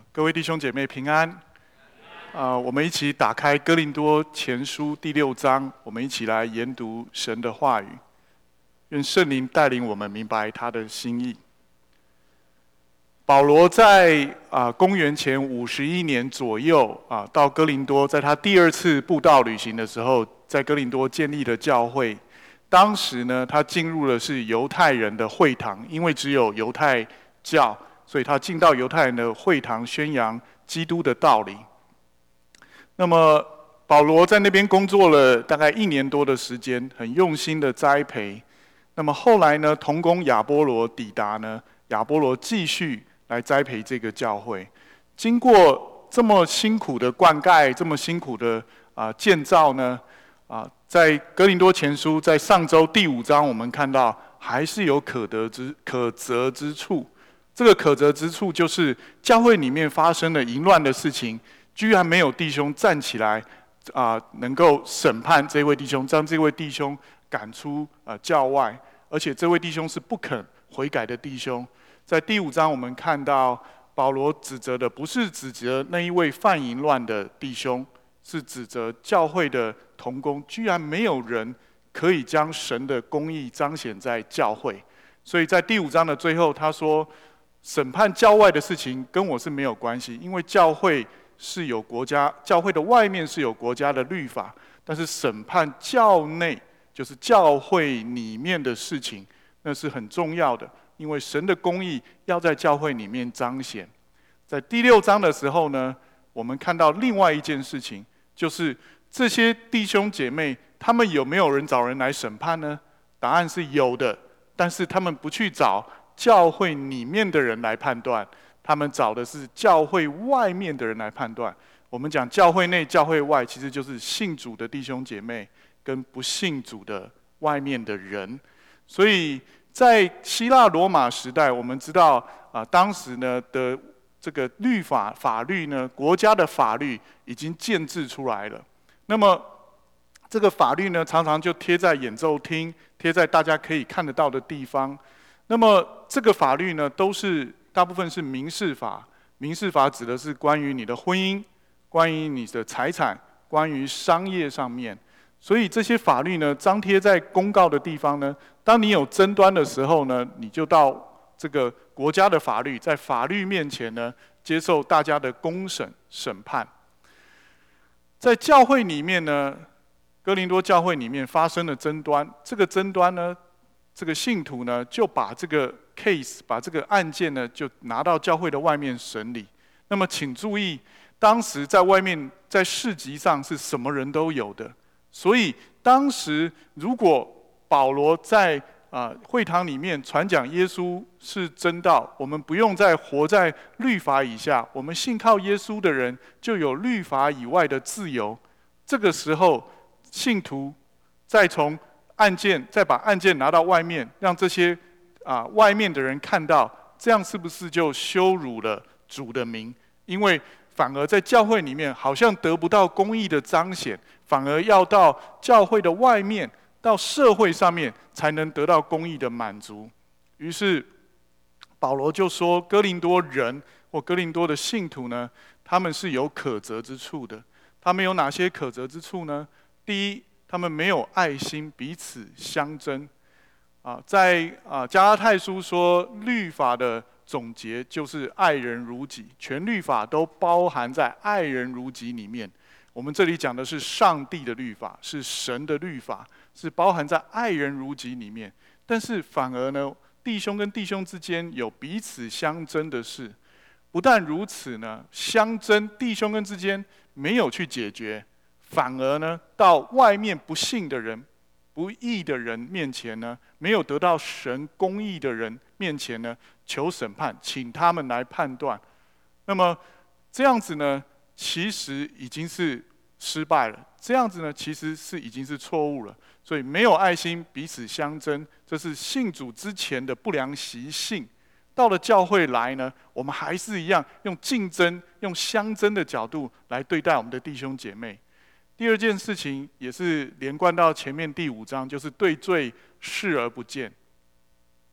各位弟兄姐妹平安。我们一起打开哥林多前书第6章，我们一起来研读神的话语。愿圣灵带领我们明白他的心意。保罗在公元前51年左右到哥林多，在他第2次布道旅行的时候，在哥林多建立了教会。当时呢，他进入的是犹太人的会堂，因为只有犹太教，所以他进到犹太人的会堂，宣扬基督的道理。那么保罗在那边工作了大概1年多的时间，很用心的栽培。那么后来呢，同工亚波罗抵达呢，亚波罗继续来栽培这个教会。经过这么辛苦的灌溉，这么辛苦的建造呢，在哥林多前书，在上周第5章，我们看到还是有可责之处。这个可责之处就是教会里面发生了淫乱的事情，居然没有弟兄站起来能够审判这位弟兄，将这位弟兄赶出教外，而且这位弟兄是不肯悔改的弟兄。在第5章，我们看到保罗指责的不是指责那一位犯淫乱的弟兄，是指责教会的同工，居然没有人可以将神的公义彰显在教会。所以在第5章的最后，他说，审判教外的事情跟我是没有关系，因为教会是有国家，教会的外面是有国家的律法，但是审判教内，就是教会里面的事情，那是很重要的，因为神的公义要在教会里面彰显。在第6章的时候呢，我们看到另外一件事情，就是这些弟兄姐妹，他们有没有人找人来审判呢？答案是有的，但是他们不去找教会里面的人来判断，他们找的是教会外面的人来判断。我们讲教会内、教会外，其实就是信主的弟兄姐妹跟不信主的外面的人。所以在希腊罗马时代，我们知道当时呢的这个法律呢，国家的法律已经建制出来了。那么这个法律呢，常常就贴在演奏厅，贴在大家可以看得到的地方。那么这个法律呢，大部分是民事法。民事法指的是关于你的婚姻、关于你的财产、关于商业上面。所以这些法律呢，张贴在公告的地方呢，当你有争端的时候呢，你就到这个国家的法律，在法律面前呢，接受大家的公审审判。在教会里面呢，哥林多教会里面发生了争端，这个争端呢，这个信徒呢，就把这个 case， 把这个案件呢，就拿到教会的外面审理。那么请注意，当时在外面，在市集上是什么人都有的，所以当时如果保罗在会堂里面传讲耶稣是真道，我们不用再活在律法以下，我们信靠耶稣的人就有律法以外的自由。这个时候，信徒再把案件拿到外面，让这些外面的人看到，这样是不是就羞辱了主的名？因为反而在教会里面好像得不到公义的彰显，反而要到教会的外面，到社会上面才能得到公义的满足。于是保罗就说，哥林多人或哥林多的信徒呢，他们是有可责之处的。他们有哪些可责之处呢？第一，他们没有爱心，彼此相争。在加拉太书说，律法的总结就是爱人如己，全律法都包含在爱人如己里面。我们这里讲的是上帝的律法，是神的律法，是包含在爱人如己里面。但是反而呢，弟兄跟弟兄之间有彼此相争的事。不但如此呢，相争弟兄跟之间没有去解决，反而呢，到外面不信的人、不义的人面前呢，没有得到神公义的人面前呢，求审判，请他们来判断。那么这样子呢，其实已经是失败了。这样子呢，其实已经是错误了。所以没有爱心，彼此相争，这是信主之前的不良习性。到了教会来呢，我们还是一样用竞争、用相争的角度来对待我们的弟兄姐妹。第二件事情也是连贯到前面第5章，就是对罪视而不见。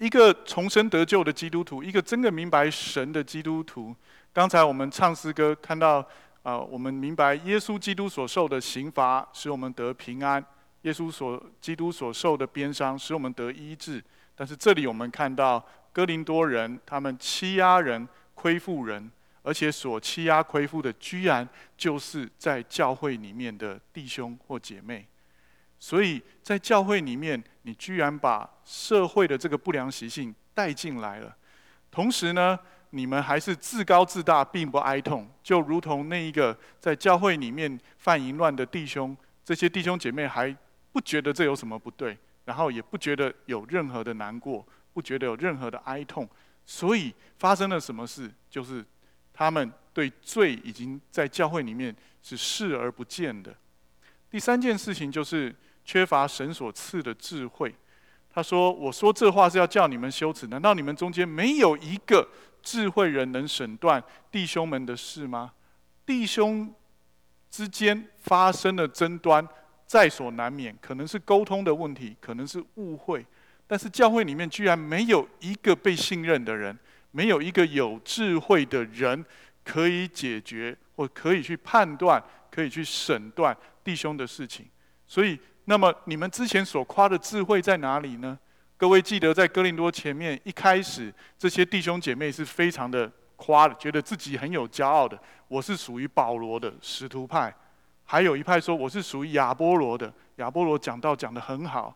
一个重生得救的基督徒，一个真的明白神的基督徒。刚才我们唱诗歌看到，我们明白耶稣基督所受的刑罚使我们得平安，基督所受的鞭伤使我们得医治。但是这里我们看到哥林多人，他们欺压人、亏负人，而且所欺压、亏负的，居然就是在教会里面的弟兄或姐妹。所以在教会里面，你居然把社会的这个不良习性带进来了，同时呢，你们还是自高自大，并不哀痛，就如同那一个在教会里面犯淫乱的弟兄，这些弟兄姐妹还不觉得这有什么不对，然后也不觉得有任何的难过，不觉得有任何的哀痛。所以发生了什么事？就是他们对罪已经在教会里面是视而不见的。第三件事情就是缺乏神所赐的智慧。他说：“我说这话是要叫你们羞耻，难道你们中间没有一个智慧人能审断弟兄们的事吗？弟兄之间发生的争端在所难免，可能是沟通的问题，可能是误会。但是教会里面居然没有一个被信任的人，没有一个有智慧的人可以解决，或可以去判断，可以去审断弟兄的事情。所以，那么你们之前所夸的智慧在哪里呢？各位记得在哥林多前面一开始，这些弟兄姐妹是非常的夸的，觉得自己很有骄傲的。我是属于保罗的使徒派，还有一派说我是属于亚波罗的，亚波罗讲道讲得很好。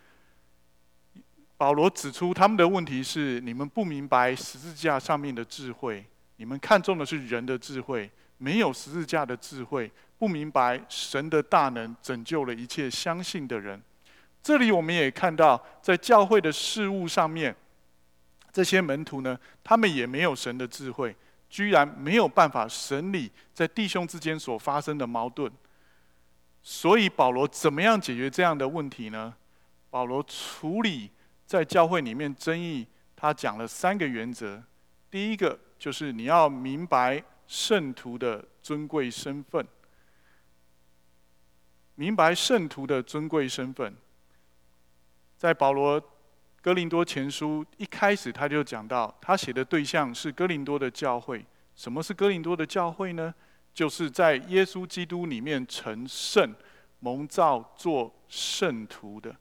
保罗指出他们的问题是：你们不明白十字架上面的智慧，你们看重的是人的智慧，没有十字架的智慧，不明白神的大能拯救了一切相信的人。这里我们也看到，在教会的事务上面，这些门徒呢，他们也没有神的智慧，居然没有办法审理在弟兄之间所发生的矛盾。所以保罗怎么样解决这样的问题呢？保罗处理在教会里面争议，他讲了3个原则。第一个就是你要明白圣徒的尊贵身份，明白圣徒的尊贵身份。在保罗哥林多前书一开始他就讲到，他写的对象是哥林多的教会。什么是哥林多的教会呢？就是在耶稣基督里面成圣、蒙召做圣徒的。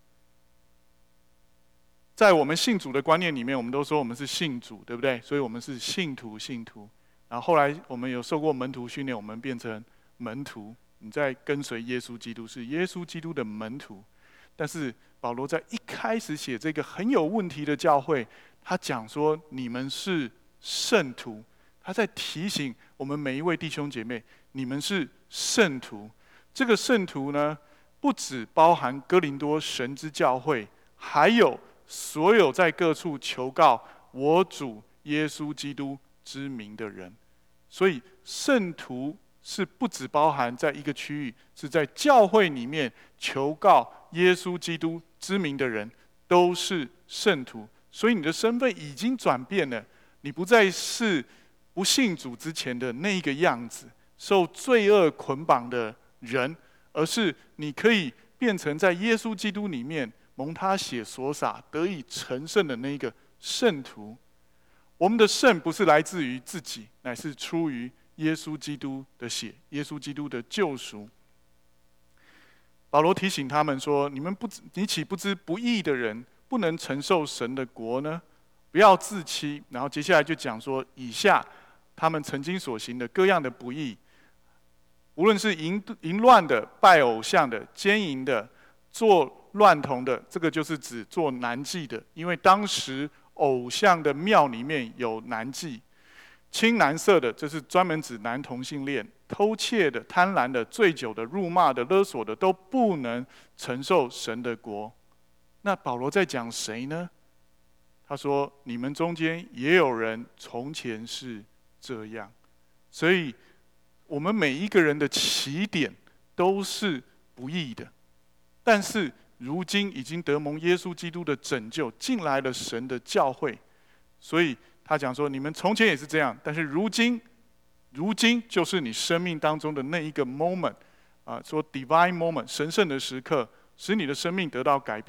在我们信主的观念里面，我们都说我们是信主，对不对？所以我们是信徒。然后后来我们有受过门徒训练，我们变成门徒。你在跟随耶稣基督，是耶稣基督的门徒。但是保罗在一开始写这个很有问题的教会，他讲说你们是圣徒，他在提醒我们每一位弟兄姐妹，你们是圣徒。这个圣徒呢，不只包含哥林多神之教会，还有所有在各处求告我主耶稣基督之名的人。所以圣徒是不只包含在一个区域，是在教会里面求告耶稣基督之名的人都是圣徒。所以你的身份已经转变了，你不再是不信主之前的那一个样子，受罪恶捆绑的人，而是你可以变成在耶稣基督里面蒙他血所洒得以成圣的那一个圣徒。我们的圣不是来自于自己，乃是出于耶稣基督的血，耶稣基督的救赎。保罗提醒他们说：你岂不知不义的人不能承受神的国呢？不要自欺。然后接下来就讲说，以下他们曾经所行的各样的不义，无论是淫乱的、拜偶像的、奸淫的、做乱童的，这个就是指做男妓的，因为当时偶像的庙里面有男妓。青蓝色的，这是专门指男同性恋；偷窃的、贪婪的、醉酒的、辱骂的、勒索的，都不能承受神的国。那保罗在讲谁呢？他说：你们中间也有人从前是这样。所以，我们每一个人的起点都是不义的，但是如今已经得蒙耶稣基督的拯救，进来了神的教会，所以他讲说，你们从前也是这样，但是如今就是你生命当中的那一个 moment，说 divine moment， 神圣的时刻，使你的生命得到改变。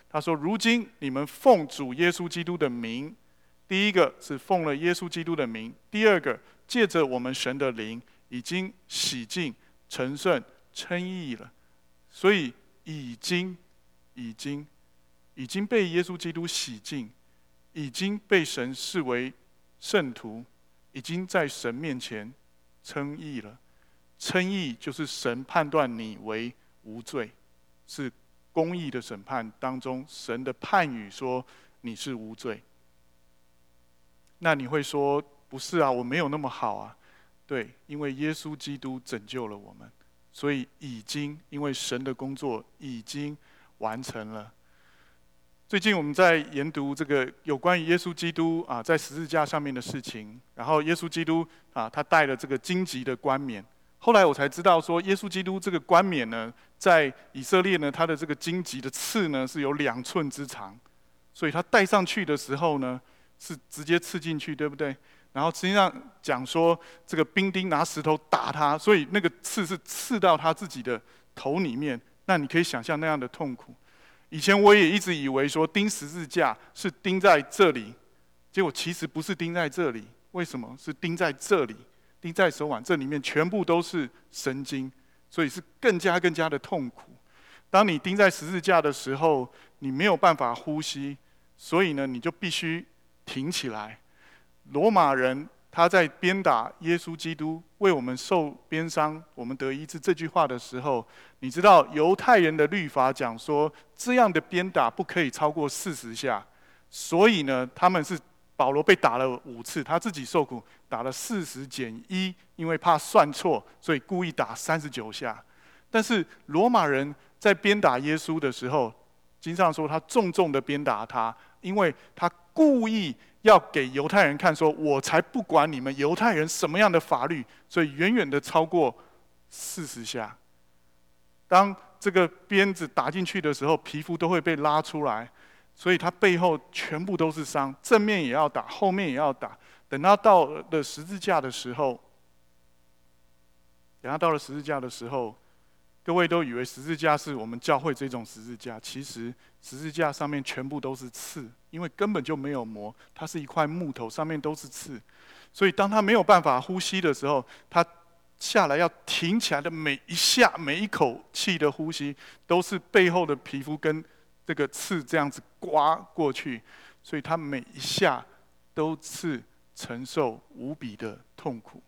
他说：“如今你们奉主耶稣基督的名，第一个是奉了耶稣基督的名，第二个借着我们神的灵，已经洗净、成圣、称义了。所以已经被耶稣基督洗净，已经被神视为圣徒，已经在神面前称义了。称义就是神判断你为无罪，是公义的审判当中，神的判语说你是无罪。那你会说，不是啊，我没有那么好啊。对，因为耶稣基督拯救了我们，所以因为神的工作已经完成了。最近我们在研读这个有关于耶稣基督在十字架上面的事情，然后耶稣基督他戴了这个荆棘的冠冕。后来我才知道说，耶稣基督这个冠冕呢，在以色列呢，他的这个荆棘的刺呢是有2寸之长，所以他戴上去的时候呢，是直接刺进去，对不对？然后实际上讲说，这个兵丁拿石头打他，所以那个刺是刺到他自己的头里面。那你可以想象那样的痛苦。以前我也一直以为说钉十字架是钉在这里，结果其实不是钉在这里。为什么？是钉在这里，钉在手腕，这里面全部都是神经，所以是更加的痛苦。当你钉在十字架的时候，你没有办法呼吸，所以呢，你就必须挺起来。罗马人他在鞭打耶稣基督，为我们受鞭伤，我们得医治这句话的时候，你知道犹太人的律法讲说，这样的鞭打不可以超过40下，所以呢，他们是保罗被打了5次，他自己受苦，打了40减1，因为怕算错，所以故意打39下。但是罗马人在鞭打耶稣的时候，经上说他重重的鞭打他，因为他故意要给犹太人看说，我才不管你们犹太人什么样的法律，所以远远的超过40下。当这个鞭子打进去的时候，皮肤都会被拉出来，所以他背后全部都是伤，正面也要打，后面也要打。等他到了十字架的时候，各位都以为十字架是我们教会这种十字架，其实十字架上面全部都是刺，因为根本就没有磨，它是一块木头，上面都是刺。所以当他没有办法呼吸的时候，他下来要挺起来的每一下、每一口气的呼吸，都是背后的皮肤跟这个刺这样子刮过去，所以他每一下都是承受无比的痛苦。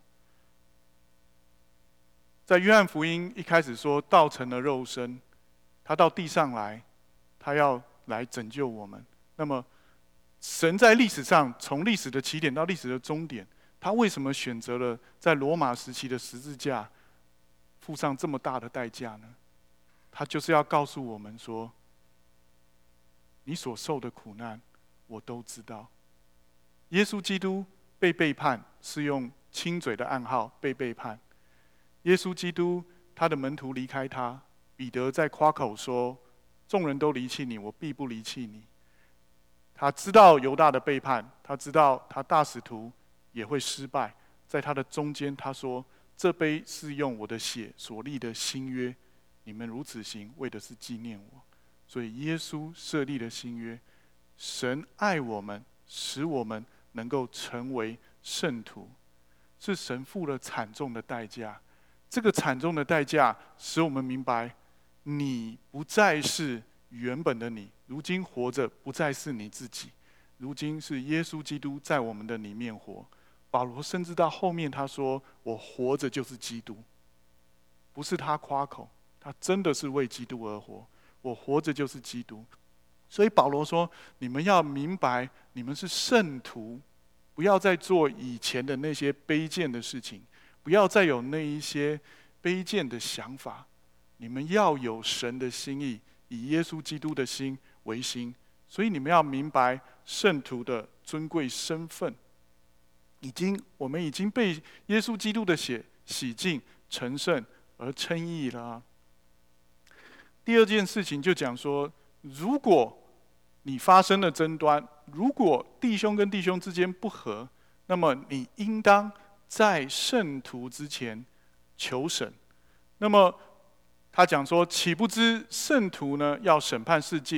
在约翰福音一开始说，道成了肉身，他到地上来，他要来拯救我们。那么，神在历史上，从历史的起点到历史的终点，他为什么选择了在罗马时期的十字架付上这么大的代价呢？他就是要告诉我们说，你所受的苦难，我都知道。耶稣基督被背叛，是用亲嘴的暗号被背叛。耶稣基督，他的门徒离开他，彼得在夸口说：“众人都离弃你，我必不离弃你。”他知道犹大的背叛，他知道他大使徒也会失败，在他的中间，他说：“这杯是用我的血所立的新约，你们如此行，为的是纪念我。”所以耶稣设立了新约，神爱我们，使我们能够成为圣徒，是神付了惨重的代价。这个惨重的代价使我们明白，你不再是原本的你，如今活着不再是你自己，如今是耶稣基督在我们的里面活。保罗甚至到后面他说：“我活着就是基督。”不是他夸口，他真的是为基督而活。我活着就是基督。所以保罗说：“你们要明白，你们是圣徒，不要再做以前的那些卑贱的事情。”不要再有那一些卑贱的想法，你们要有神的心意，以耶稣基督的心为心。所以你们要明白圣徒的尊贵身份，我们已经被耶稣基督的血洗净、成圣而称义了。第二件事情就讲说，如果你发生了争端，如果弟兄跟弟兄之间不和，那么你应当在圣徒之前求审。那么他讲说，岂不知圣徒呢要审判世界？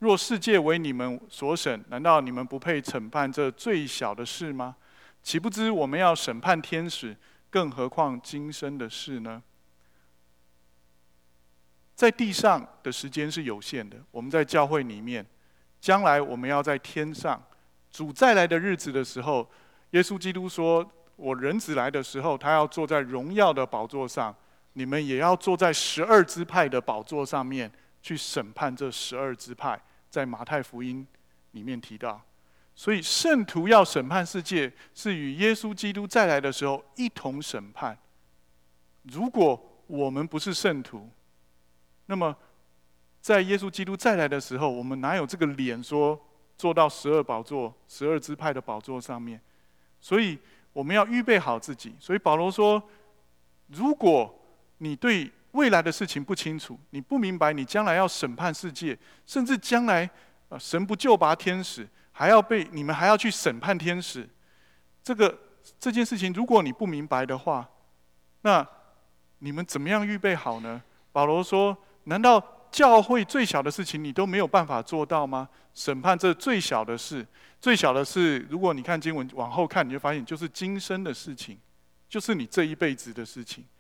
若世界为你们所审，难道你们不配审判这最小的事吗？岂不知我们要审判天使，更何况今生的事呢？在地上的时间是有限的，我们在教会里面，将来我们要在天上，主再来的日子的时候，耶稣基督说：“我人子来的时候，他要坐在荣耀的宝座上，你们也要坐在12支派的宝座上面，去审判这12支派。”在马太福音里面提到，所以圣徒要审判世界，是与耶稣基督再来的时候一同审判。如果我们不是圣徒，那么在耶稣基督再来的时候，我们哪有这个脸说坐到12宝座、12支派的宝座上面？所以我们要预备好自己。所以保罗说，如果你对未来的事情不清楚，你不明白你将来要审判世界，甚至将来神不救拔天使，你们还要去审判天使。这件事情，如果你不明白的话，那你们怎么样预备好呢？保罗说：“难道教会最小的事情你都没有办法做到吗？审判这最小的事，最小的事，如果你看经文往后看，你就发现就是今生的事情，就是你这一辈子的事情。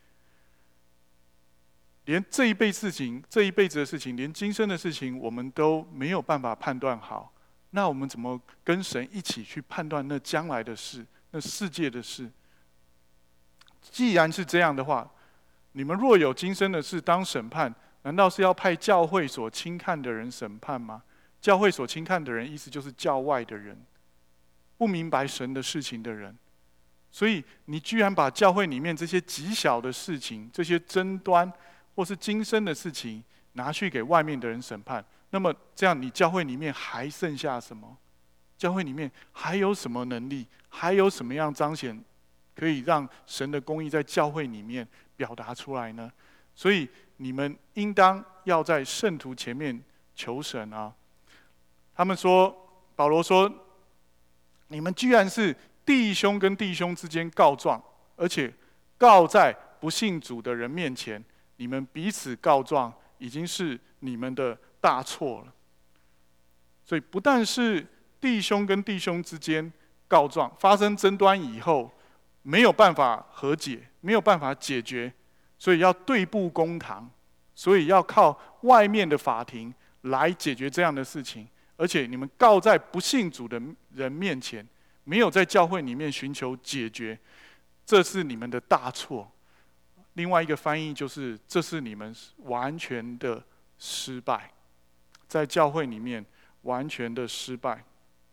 连这一辈子的事情，连今生的事情，我们都没有办法判断好。那我们怎么跟神一起去判断那将来的事，那世界的事？既然是这样的话，你们若有今生的事当审判，难道是要派教会所轻看的人审判吗？教会所轻看的人，意思就是教外的人，不明白神的事情的人。所以你居然把教会里面这些极小的事情，这些争端或是今生的事情拿去给外面的人审判，那么这样你教会里面还剩下什么？教会里面还有什么能力？还有什么样彰显可以让神的公义在教会里面表达出来呢？所以你们应当要在圣徒前面求神啊！他们说，保罗说，你们居然是弟兄跟弟兄之间告状，而且告在不信主的人面前，你们彼此告状，已经是你们的大错了。所以不但是弟兄跟弟兄之间告状，发生争端以后没有办法和解，没有办法解决，所以要对簿公堂，所以要靠外面的法庭来解决这样的事情。而且你们告在不信主的人面前，没有在教会里面寻求解决，这是你们的大错。另外一个翻译就是，这是你们完全的失败，在教会里面完全的失败。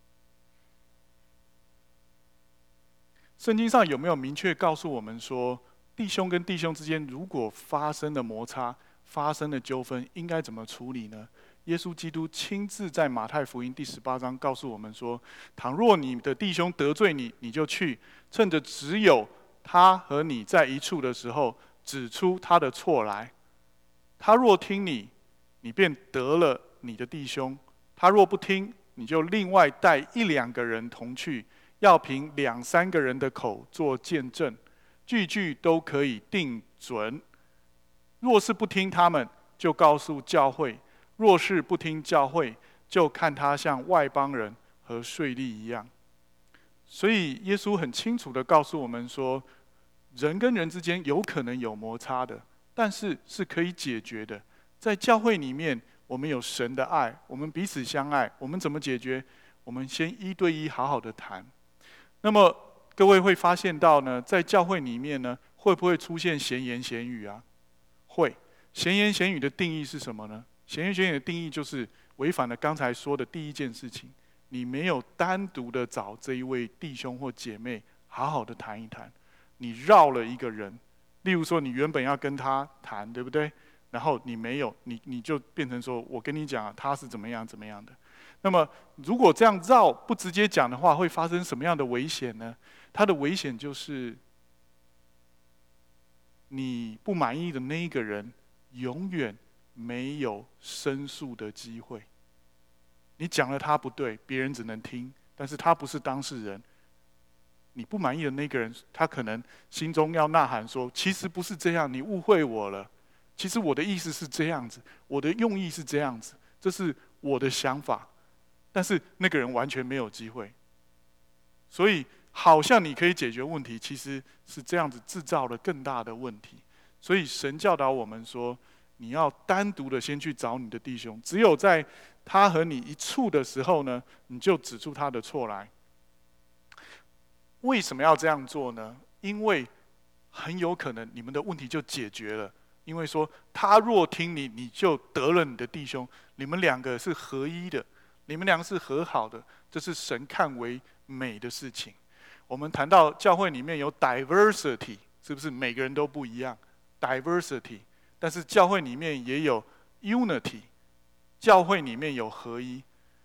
圣经上有没有明确告诉我们说，弟兄跟弟兄之间如果发生了摩擦、发生了纠纷，应该怎么处理呢？耶稣基督亲自在马太福音第18章告诉我们说：倘若你的弟兄得罪你，你就去，趁着只有他和你在一处的时候，指出他的错来。他若听你，你便得了你的弟兄；他若不听，你就另外带1、2个人同去，要凭2、3个人的口做见证，句句都可以定准。若是不听他们，就告诉教会；若是不听教会，就看他像外邦人和税吏一样。所以耶稣很清楚地告诉我们说，人跟人之间有可能有摩擦的，但是是可以解决的。在教会里面，我们有神的爱，我们彼此相爱，我们怎么解决？我们先1对1好好的谈。那么各位会发现到呢，在教会里面呢，会不会出现闲言闲语啊？会。闲言闲语的定义是什么呢？闲言闲语的定义就是违反了刚才说的第一件事情，你没有单独的找这一位弟兄或姐妹好好的谈一谈，你绕了一个人。例如说，你原本要跟他谈，对不对？然后你没有，你就变成说，我跟你讲，他是怎么样怎么样的。那么如果这样绕不直接讲的话，会发生什么样的危险呢？它的危险就是你不满意的那一个人永远没有申诉的机会。你讲了他不对，别人只能听，但是他不是当事人。你不满意的那个人，他可能心中要呐喊说，其实不是这样，你误会我了，其实我的意思是这样子，我的用意是这样子，这是我的想法，但是那个人完全没有机会。所以好像你可以解决问题，其实是这样子制造了更大的问题。所以神教导我们说，你要单独的先去找你的弟兄，只有在他和你一处的时候呢，你就指出他的错来。为什么要这样做呢？因为很有可能你们的问题就解决了。因为说他若听你，你就得了你的弟兄，你们两个是合一的，你们两个是和好的，这是神看为美的事情。我们谈到教会里面有 diversity， 是不是每个人都不一样 ？diversity， 但是教会里面也有 unity， 教会里面有合一。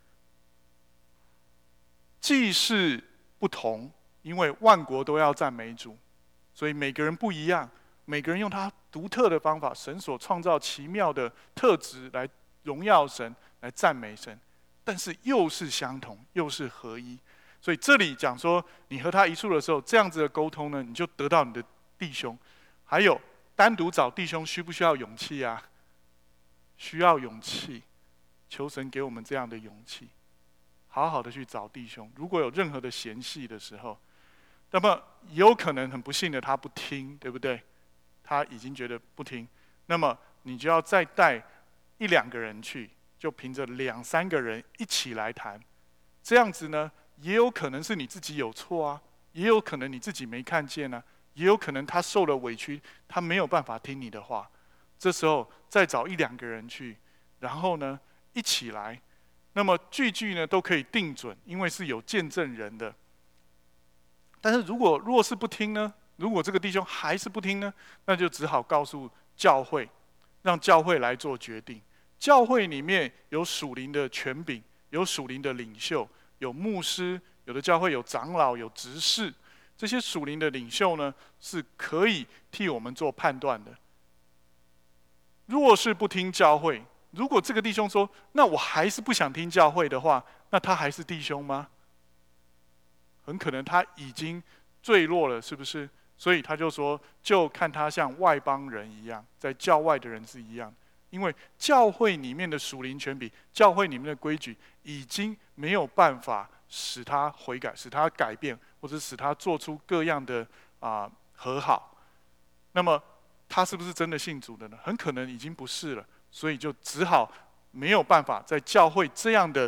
既是不同，因为万国都要赞美主，所以每个人不一样，每个人用他独特的方法，神所创造奇妙的特质来荣耀神，来赞美神，但是又是相同，又是合一。所以这里讲说，你和他一处的时候，这样子的沟通呢，你就得到你的弟兄。还有单独找弟兄需不需要勇气啊？需要勇气，求神给我们这样的勇气，好好的去找弟兄。如果有任何的嫌隙的时候，那么也有可能很不幸的他不听，对不对？他已经觉得不听，那么你就要再带一两个人去，就凭着2、3个人一起来谈。这样子呢，也有可能是你自己有错啊，也有可能你自己没看见啊，也有可能他受了委屈，他没有办法听你的话。这时候再找1、2个人去，然后呢一起来，那么句呢都可以定准，因为是有见证人的。但是若是不听呢？如果这个弟兄还是不听呢？那就只好告诉教会，让教会来做决定。教会里面有属灵的权柄，有属灵的领袖，有牧师，有的教会有长老，有执事。这些属灵的领袖呢，是可以替我们做判断的。若是不听教会，如果这个弟兄说，那我还是不想听教会的话，那他还是弟兄吗？很可能他已经坠落了，是不是？所以他就说，就看他像外邦人一样，在教外的人是一样。因为教会里面的属灵权柄，教会里面的规矩，已经没有办法使他悔改，使他改变，或者使他做出各样的和好。那么他是不是真的信主的呢？很可能已经不是了，所以就只好没有办法在教会这样的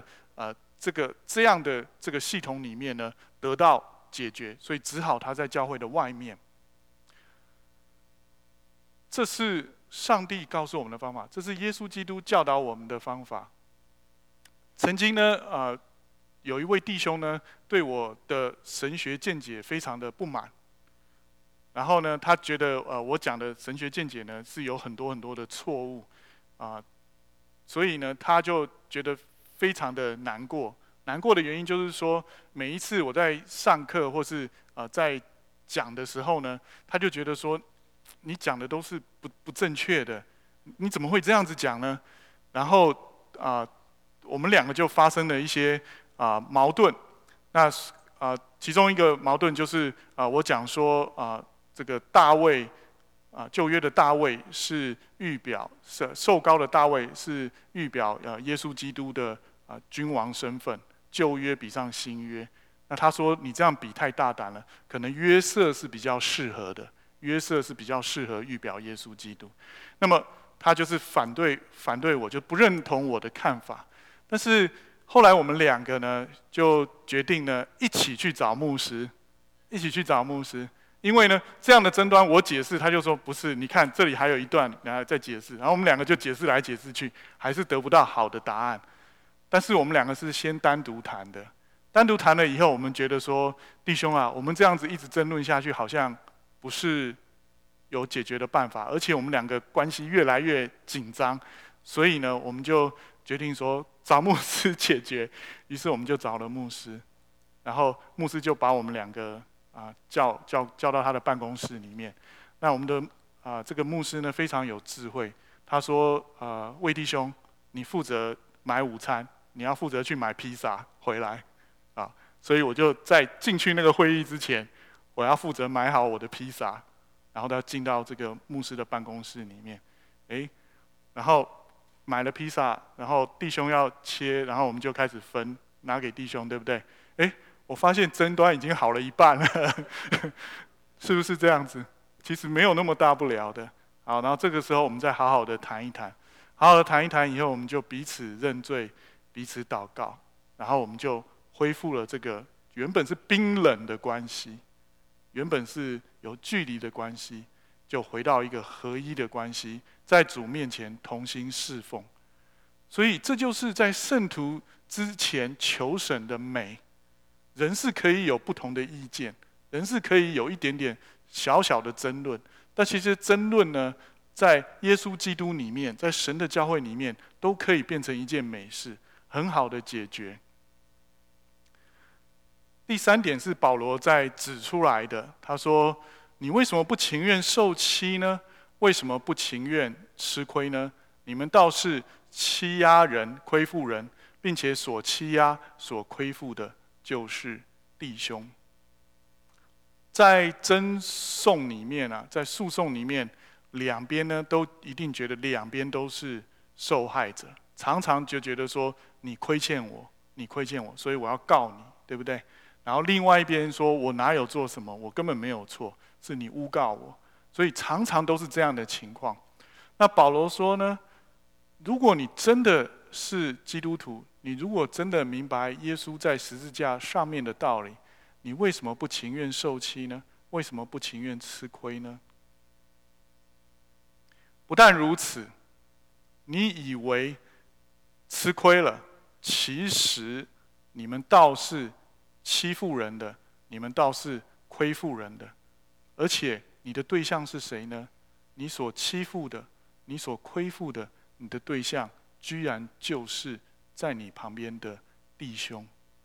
这个系统里面呢得到解决，所以只好他在教会的外面。这是上帝告诉我们的方法，这是耶稣基督教导我们的方法。曾经呢，有一位弟兄呢，对我的神学见解非常的不满。然后呢，他觉得我讲的神学见解呢是有很多很多的错误，所以呢，他就觉得非常的难过。难过的原因就是说，每一次我在上课或是在讲的时候呢，他就觉得说，你讲的都是不正确的，你怎么会这样子讲呢？然后我们两个就发生了一些矛盾。那其中一个矛盾就是我讲说这个大卫旧约的大卫是预表受膏的大卫是预表耶稣基督的君王身份。旧约比上新约，那他说你这样比太大胆了，可能约瑟是比较适合的，约瑟是比较适合预表耶稣基督。那么他就是反对我，就不认同我的看法。但是后来我们两个呢，就决定呢一起去找牧师，因为呢这样的争端我解释，他就说不是，你看这里还有一段，然后再解释，然后我们两个就解释来解释去，还是得不到好的答案。但是我们两个是先单独谈的，单独谈了以后，我们觉得说，弟兄啊，我们这样子一直争论下去，好像不是有解决的办法，而且我们两个关系越来越紧张，所以呢，我们就决定说找牧师解决。于是我们就找了牧师，然后牧师就把我们两个叫到他的办公室里面。那我们的这个牧师呢非常有智慧，他说魏弟兄，你负责买午餐。你要负责去买披萨回来，所以我就在进去那个会议之前，我要负责买好我的披萨，然后要进到这个牧师的办公室里面，然后买了披萨，然后弟兄要切，然后我们就开始分，拿给弟兄，对不对？我发现争端已经好了一半了，是不是这样子？其实没有那么大不了的。好，然后这个时候我们再好好的谈一谈，好好的谈一谈以后，我们就彼此认罪，彼此祷告，然后我们就恢复了这个原本是冰冷的关系，原本是有距离的关系，就回到一个合一的关系，在主面前同心侍奉。所以这就是在圣徒之前求神的美。人是可以有不同的意见，人是可以有一点点小小的争论，但其实争论呢，在耶稣基督里面，在神的教会里面，都可以变成一件美事，很好的解决。第三点是保罗在指出来的，他说：“你为什么不情愿受欺呢？为什么不情愿吃亏呢？你们倒是欺压人、亏负人，并且所欺压、所亏负的，就是弟兄。”在争讼里面啊，在诉讼里面，两边呢都一定觉得两边都是受害者，常常就觉得说你亏欠我，你亏欠我，所以我要告你，对不对？然后另外一边说我哪有做什么，我根本没有错，是你诬告我，所以常常都是这样的情况。那保罗说呢，如果你真的是基督徒，你如果真的明白耶稣在十字架上面的道理，你为什么不情愿受欺呢？为什么不情愿吃亏呢？不但如此，你以为吃亏了，其实你们倒是欺负人的，你们倒是亏负人的。而且你的对象是谁呢？你所欺负的，你所亏负的，你的对象居然就是在你旁边的弟兄。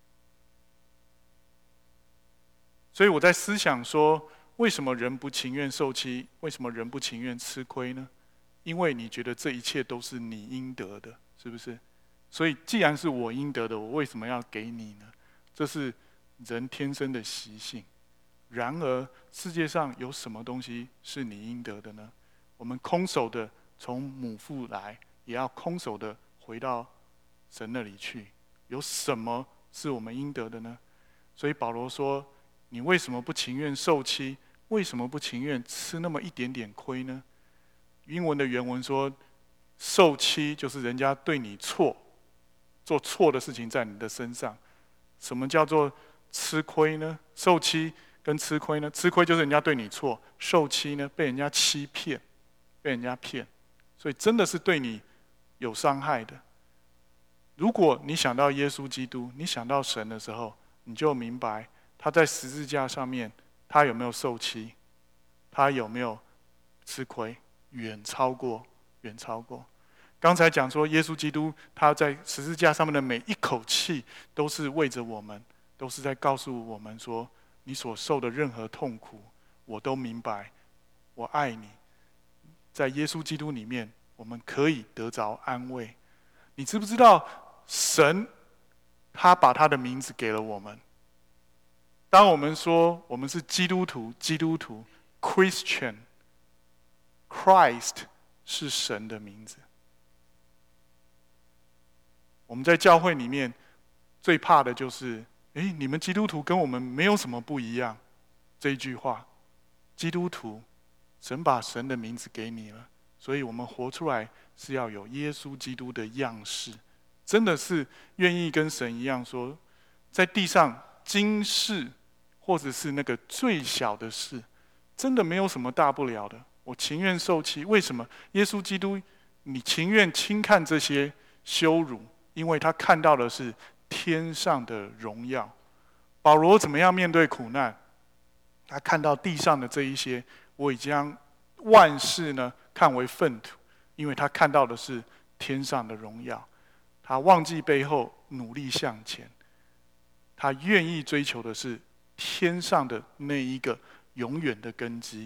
所以我在思想说，为什么人不情愿受欺？为什么人不情愿吃亏呢？因为你觉得这一切都是你应得的，是不是？所以既然是我应得的，我为什么要给你呢？这是人天生的习性。然而世界上有什么东西是你应得的呢？我们空手的从母腹来，也要空手的回到神那里去。有什么是我们应得的呢？所以保罗说，你为什么不情愿受欺？为什么不情愿吃那么一点点亏呢？英文的原文说，受欺就是人家对你错，做错的事情在你的身上。什么叫做吃亏呢？受欺跟吃亏呢？吃亏就是人家对你错，受欺呢被人家欺骗，被人家骗，所以真的是对你有伤害的。如果你想到耶稣基督，你想到神的时候，你就明白他在十字架上面，他有没有受欺，他有没有吃亏，远超过。刚才讲说，耶稣基督他在十字架上面的每一口气，都是为着我们，都是在告诉我们说，你所受的任何痛苦，我都明白，我爱你。在耶稣基督里面，我们可以得着安慰。你知不知道，神他把他的名字给了我们。当我们说我们是基督徒 Christian， Christ 是神的名字。我们在教会里面最怕的就是你们基督徒跟我们没有什么不一样，这一句话。基督徒，神把神的名字给你了，所以我们活出来是要有耶稣基督的样式，真的是愿意跟神一样说，在地上今世或者是那个最小的事，真的没有什么大不了的，我情愿受欺。为什么？耶稣基督，你情愿轻看这些羞辱，因为他看到的是天上的荣耀。保罗怎么样面对苦难？他看到地上的这一些，我已经将万事呢看为粪土，因为他看到的是天上的荣耀。他忘记背后，努力向前。他愿意追求的是天上的那一个永远的根基。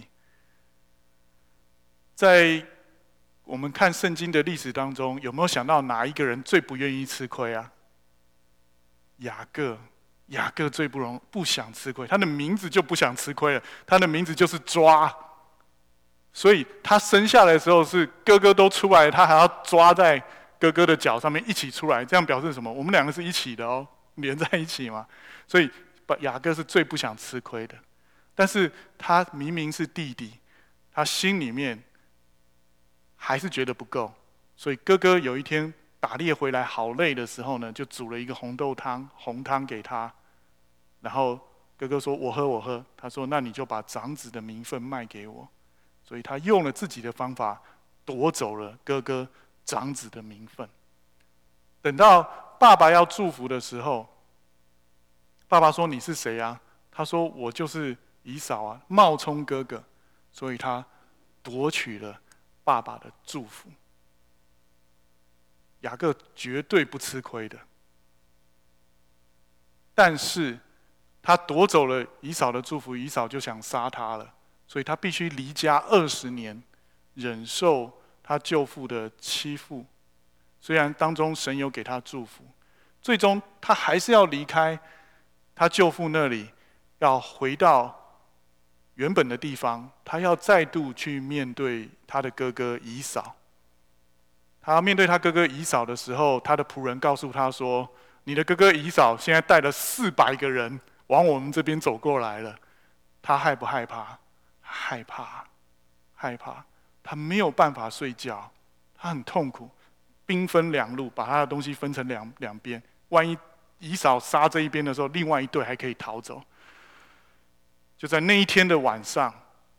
在我们看圣经的历史当中，有没有想到哪一个人最不愿意吃亏啊？雅各最不想吃亏，他的名字就不想吃亏了，他的名字就是抓。所以他生下来的时候是哥哥都出来了，他还要抓在哥哥的脚上面一起出来，这样表示什么？我们两个是一起的哦，连在一起嘛。所以雅各是最不想吃亏的，但是他明明是弟弟，他心里面还是觉得不够，所以哥哥有一天打猎回来好累的时候呢，就煮了一个红汤给他，然后哥哥说：“我喝，我喝。”他说：“那你就把长子的名分卖给我。”所以他用了自己的方法夺走了哥哥长子的名分。等到爸爸要祝福的时候，爸爸说：“你是谁啊？”他说：“我就是以扫啊，冒充哥哥。”所以他夺取了爸爸的祝福。雅各绝对不吃亏的，但是他夺走了以扫的祝福，以扫就想杀他了，所以他必须离家20年，忍受他舅父的欺负。虽然当中神有给他祝福，最终他还是要离开他舅父那里，要回到原本的地方，他要再度去面对他的哥哥以扫。他面对他哥哥以扫的时候，他的仆人告诉他说：“你的哥哥以扫现在带了400个人往我们这边走过来了。”他害不害怕？害怕，害怕。他没有办法睡觉，他很痛苦。兵分2路，把他的东西分成两边。万一以扫杀这一边的时候，另外一队还可以逃走。就在那一天的晚上，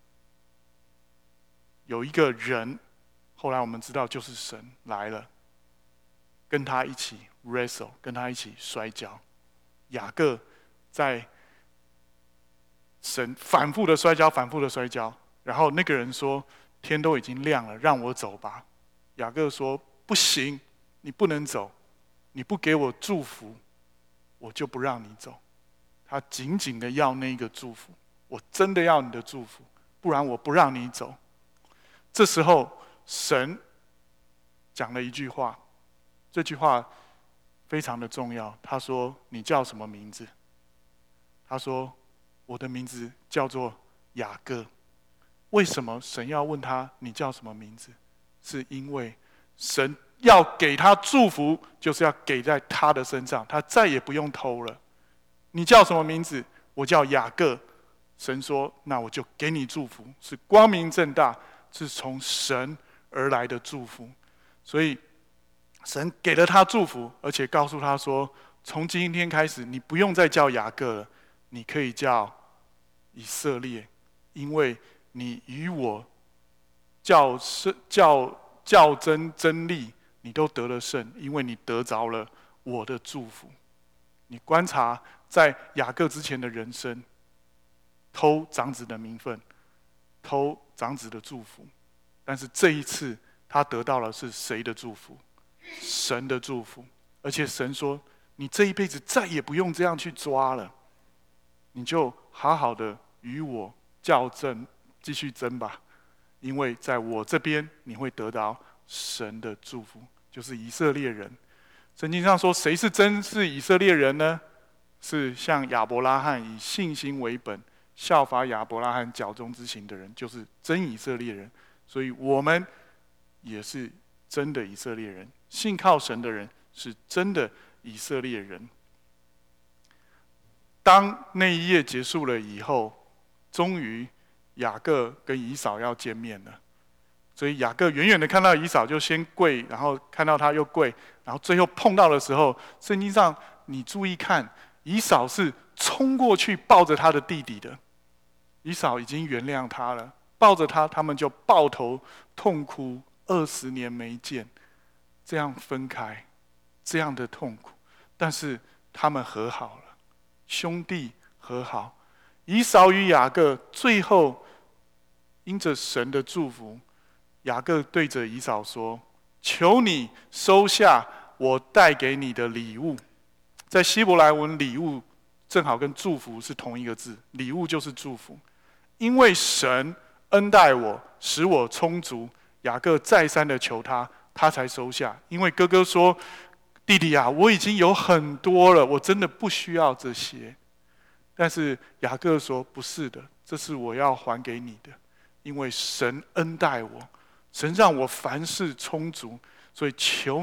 有一个人，后来我们知道就是神来了，跟他一起 wrestle， 跟他一起摔跤。雅各在神反复的摔跤，反复的摔跤。然后那个人说：“天都已经亮了，让我走吧。”雅各说：“不行，你不能走，你不给我祝福，我就不让你走。”他紧紧的要那个祝福，我真的要你的祝福，不然我不让你走。这时候神讲了一句话，这句话非常的重要。他说：“你叫什么名字？”他说：“我的名字叫做雅各。”为什么神要问他你叫什么名字？是因为神要给他祝福，就是要给在他的身上，他再也不用偷了。你叫什么名字？我叫雅各。神说：“那我就给你祝福，是光明正大，是从神而来的祝福。”所以神给了他祝福，而且告诉他说：“从今天开始，你不用再叫雅各了，你可以叫以色列，因为你与我较真争利，你都得了胜，因为你得着了我的祝福。”你观察在雅各之前的人生，偷长子的名分，偷长子的祝福，但是这一次他得到了是谁的祝福？神的祝福。而且神说：“你这一辈子再也不用这样去抓了，你就好好的与我较真，继续争吧，因为在我这边你会得到神的祝福，就是以色列人。”圣经上说，谁是真是以色列人呢？是像亚伯拉罕以信心为本，效法亚伯拉罕脚中之行的人，就是真以色列人。所以我们也是真的以色列人，信靠神的人是真的以色列人。当那一夜结束了以后，终于雅各跟以扫要见面了。所以雅各远远的看到以扫就先跪，然后看到他又跪，然后最后碰到的时候，圣经上你注意看，以扫是冲过去抱着他的弟弟的。以扫已经原谅他了，抱着他，他们就抱头痛哭，20年没见，这样分开，这样的痛苦，但是他们和好了，兄弟和好。以扫与雅各最后因着神的祝福，雅各对着以扫说：“求你收下我带给你的礼物。”在希伯来文，礼物正好跟祝福是同一个字，礼物就是祝福。因为神恩待我，使我充足，雅各再三的求他，他才收下。因为哥哥说：“弟弟啊，我已经有很多了，我真的不需要这些。”但是雅各说：“不是的，这是我要还给你的，因为神恩待我，神让我凡事充足，所以求你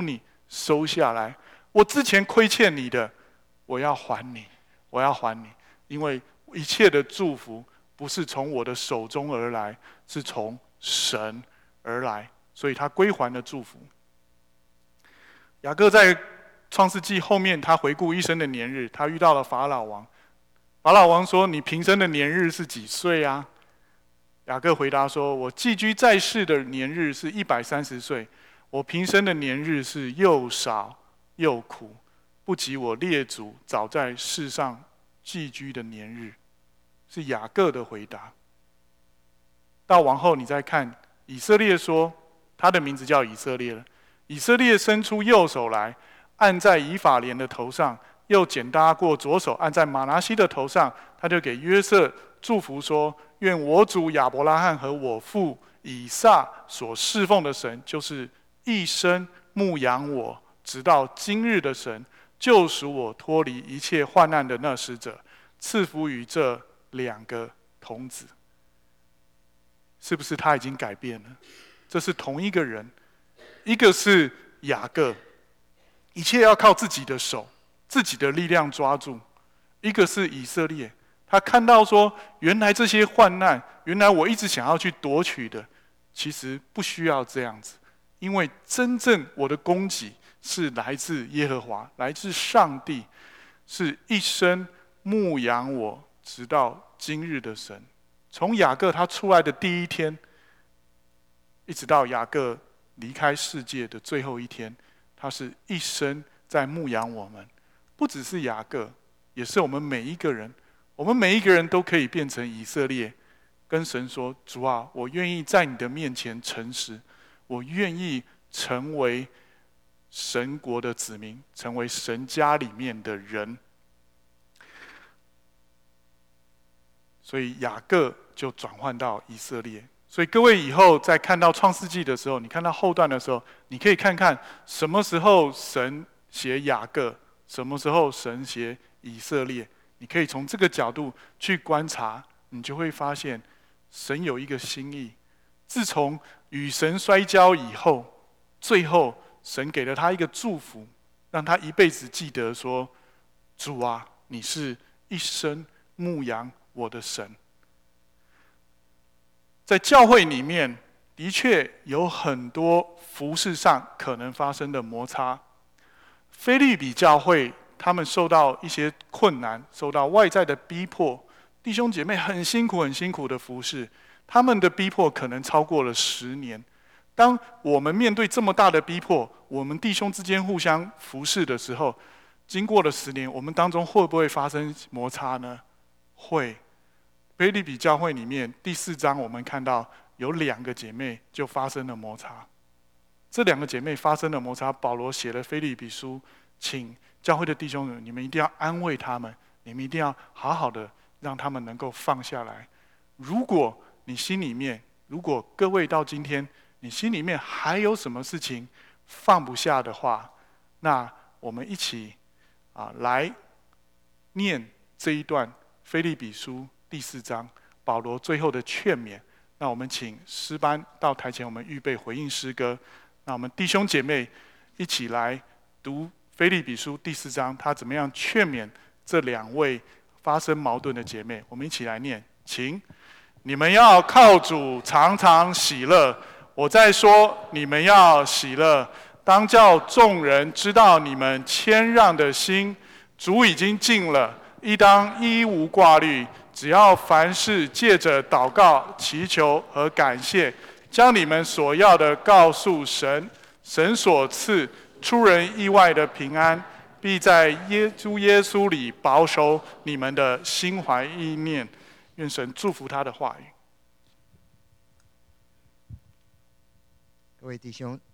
收下来。我之前亏欠你的，我要还你，我要还你，因为一切的祝福不是从我的手中而来，是从神而来，所以他归还了祝福。雅各在创世纪后面，他回顾一生的年日，他遇到了法老王。法老王说：“你平生的年日是几岁啊？”雅各回答说：“我寄居在世的年日是130岁，我平生的年日是又少又苦，不及我列祖早在世上寄居的年日。”是雅各的回答。到往后你再看以色列说，他的名字叫以色列了。以色列伸出右手来，按在以法莲的头上，又剪搭过左手，按在马拿西的头上。他就给约瑟祝福说：“愿我主亚伯拉罕和我父以撒所侍奉的神，就是一生牧养我直到今日的神，救赎我脱离一切患难的那使者，赐福于这2个童子。”是不是他已经改变了？这是同一个人，一个是雅各，一切要靠自己的手、自己的力量抓住；一个是以色列，他看到说，原来这些患难，原来我一直想要去夺取的，其实不需要这样子，因为真正我的供给是来自耶和华，来自上帝，是一生牧养我直到今日的神。从雅各他出来的第一天，一直到雅各离开世界的最后一天，他是一生在牧养我们。不只是雅各，也是我们每一个人。我们每一个人都可以变成以色列，跟神说：“主啊，我愿意在你的面前诚实，我愿意成为神国的子民，成为神家里面的人。”所以雅各就转换到以色列。所以各位以后在看到创世纪的时候，你看到后段的时候，你可以看看什么时候神写雅各，什么时候神写以色列。你可以从这个角度去观察，你就会发现神有一个心意。自从与神摔跤以后，最后神给了他一个祝福，让他一辈子记得说：“主啊，你是一生牧养我的神。”在教会里面，的确有很多服事上可能发生的摩擦。腓立比教会他们受到一些困难，受到外在的逼迫，弟兄姐妹很辛苦很辛苦的服事，他们的逼迫可能超过了10年。当我们面对这么大的逼迫，我们弟兄之间互相服事的时候，经过了10年，我们当中会不会发生摩擦呢？会。腓立比教会里面第4章，我们看到有2个姐妹就发生了摩擦。这2个姐妹发生了摩擦，保罗写了腓立比书，请教会的弟兄们，你们一定要安慰他们，你们一定要好好的让他们能够放下来。如果你心里面，如果各位到今天，你心里面还有什么事情放不下的话，那我们一起来念这一段腓立比书第4章，保罗最后的劝勉。那我们请诗班到台前，我们预备回应诗歌。那我们弟兄姐妹一起来读腓立比书第4章，他怎么样劝勉这2位发生矛盾的姐妹？我们一起来念，请：你们要靠主常常喜乐。我在说，你们要喜乐，当叫众人知道你们谦让的心。主已经尽了，应当一无挂虑，只要凡事借着祷告、祈求和感谢，将你们所要的告诉神。神所赐出人意外的平安，必在主耶稣里保守你们的心怀意念。愿神祝福他的话语。 各位弟兄